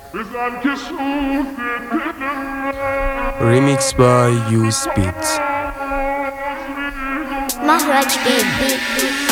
Remix by U-Speed. مهرج بیت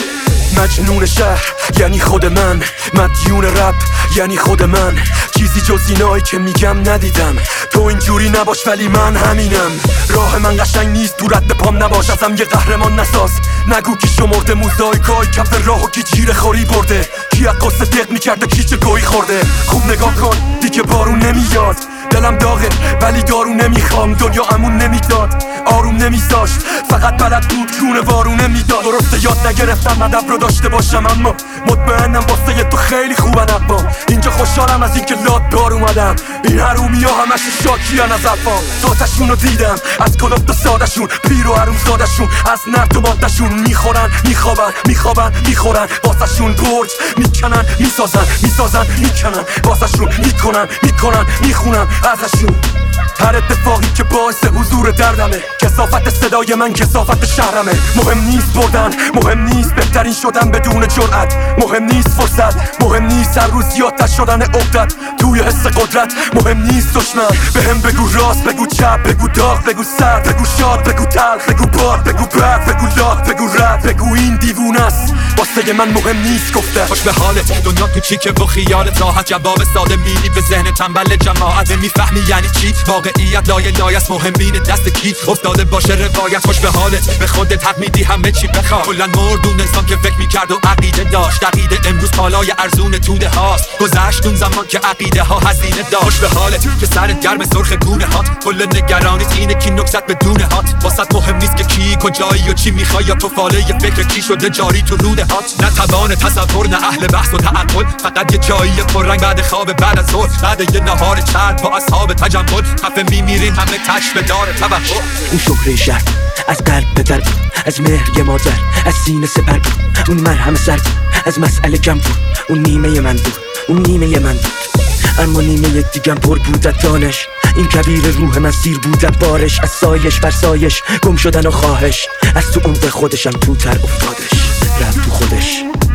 مجنون شهر یعنی خود من، مدیون رپ یعنی خود من. چیزی جز اینایی که میگم ندیدم، تو اینجوری نباش ولی من همینم. راه من قشنگ نیست تو رد پام نباش، ازم یه قهرمان نساز. نگو کی شمرده موزاییکای کف راهو کی جیره خوری برده، کی از قصه دق میکرده کی چه گویی خورده. خوب نگاه کن دیگه بارون نمیاد، دلم داغه ولی دارو نمیخوام. دنیا امون نمیداد آروم نمیذاشت، فقط بلد بود جون وارونه میداد. درسته یاد نگرفتم ادب رو داشته باشم، اما مطمئنم واسه تو خیلی خوبن. اما اینجا خوشحالم از اینکه لاد دار اومدم. این حرومی ها همش شاکیان از افام، ذاتشون رو دیدم از کلوب و سادشون، پیر و حروم زادشون از نرد و مادشون. میخورن میخوابن میخوابن میخورن، واسهشون برج میکنن میسازن میسازن میکنن، واسهشون میکنن میکنن میخونن ازشون. هر اتفاقی که باعث حضور دردمه، کثافت صدای من کثافت شهرمه. مهم نیست بردن، مهم نیست بهترین شدن بدون جرأت، مهم نیست فرصت، مهم نیست هر روز زیادتر شدن عقدت توی حس قدرت. مهم نیست دشمن بهم بگو راست بگو چپ، بگو داغ بگو سرد، بگو شاد بگو تلخ، بگو باد بگو بد، بگو لات بگو رد، بگو این دیوونه است. واسه من مهم نیست گفته. خوش به حالت دنیا کوچیکه و خیالت راحت، جواب ساده میدی به ذهن تنبل جماعت. میفهمی یعنی چی واقعیت لایه است، مهمین دست کی افتاده باشه روایت. خوش به حالت به خودت حق میدی همه چی بخواد. کلا مردون انسان که فکر میکرد و عقیده داشت، عقیده امروز پالای ارزون توده هاست. گذشت اون زمان که عقیده ها هزینه داشت. خوش به حالت که سرت گرم سرخ گونه هات، کل نگرانیت اینه کی نکست بدون هات. واسط مهم نیست که کی کجایی و چی میخوای، یا تو فاله فکر کی شده جاری تو روده هات. نه توان تصور نه اهل بحث و تعقل، فقط یه جایی پررنگ بعد خواب بعد از ظهر، بعد یه نهار چرب با اصحاب تجمل. خفه میمیرین همه تش به دار توقع. اون شهره شهر از قلب به قلب، از مهر یه مادر از سینه سپر بود. اون مرهم سرد از مسئله کم بود، اون نیمه من بود اون نیمه من بود. اما نیمه دیگم پر بود از دانش، این کبیر روح من سیر بود از بارش. از سایش بر سایش گم شدن و خواهش، از تو عمق خودشم تو تر افتادش. رفت تو خودش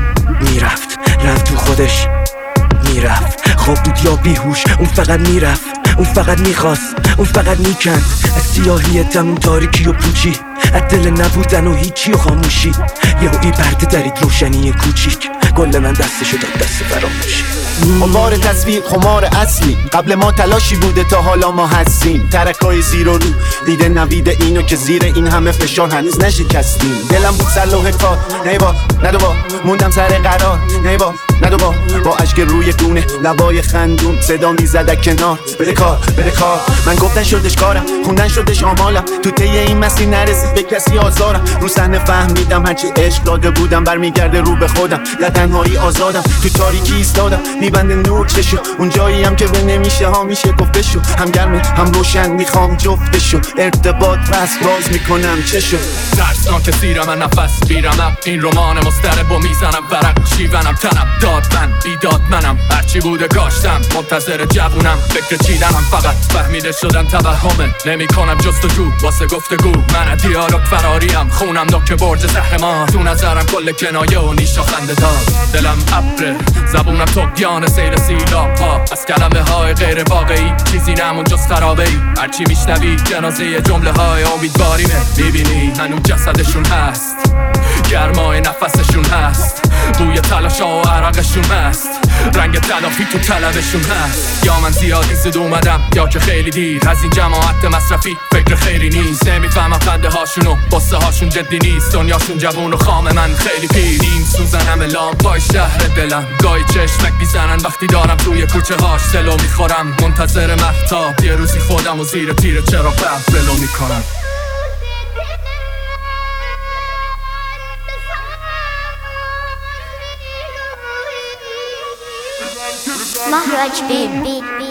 میرفت، رفت تو خودش میرفت. خواب بود یا بیهوش اون فقط میرفت، اون فقط میخواست، اون فقط میکند. از سیاهی تموم تاریکی و پوچی، از دل نبودن و هیچی و خاموشی. یهویی پرده درید روشنی کوچیک، گل من دستشو داد دست فراموشی. خمار تصویر خمار اصلی، قبل ما تلاشی بوده تا حالا ما هستیم. ترکای زیر و رو دیده نویده اینو که زیر این همه فشار هنوز نشکستیم. دلم بود سر لوح کار نیبا ندوبا، موندم سر قرار نیبا ندوبا. با اشک روی گونه لبای خندون صدا میزد کنار. بده کار بده کار، من گفتن شدش کارم، خوندن شدش آمالم. تو طی این مسیر نرسید به کسی آزارم. رو صحنه فهمیدم هرچی عشق داده بودم برمیگرده رو به خودم. در تنهایی آزادم، تو تاریکی ایستادم میبنده نور چشو. اون جایی هم که به نمیشه ها میشه گفتشو، هم گرمه هم روشن میخوام جفتشو. ارتباط بس باز میکنم چشو. ترسناک سیرم من نفس بیرم، این رمان مسترب و میزنم ورق شیونم. تنم داد من بیداد منم، هرچی بوده گاشتم منتظر جوونم. فکر چیدنم فقط فهمیده شدم توهمه. نمی کنم جستجو واسه گفتگو، من دیالوگ فراریم. خونم نوک برج زهرمان، تو نظرم کل کنایه و نیش و خنده دار. دلم ابره زبونم تقیان سیر سیلاب ها، از کلمه های غیر واقعی چیزی نمون جز خرابه ای. هرچی میشنوی جنازه جمله های امیدواریمه. میبینی هنوز جسدشون هست، گرمای نفسشون هست، بوی تلاشا و عرقشون هست، رنگ تلافی تو طلبشون هست. یا من زیادی زد اومدم یا که خیلی دیر، از این جماعت مصرفی فکر خیری نیست. نمیفهمم خنده هاشونو باسه هاشون جدی نیست. دنیاشون جوون و خام من خیلی پیر. این سوزنم لامپای شهر دلم، گاهی چشمک میزنن وقتی دارم توی کوچه هاش سلو میخورم. منتظر مهتاب یه روزی خودم و زیر تیر چراغ برق بلو میکنم. مهرج بیت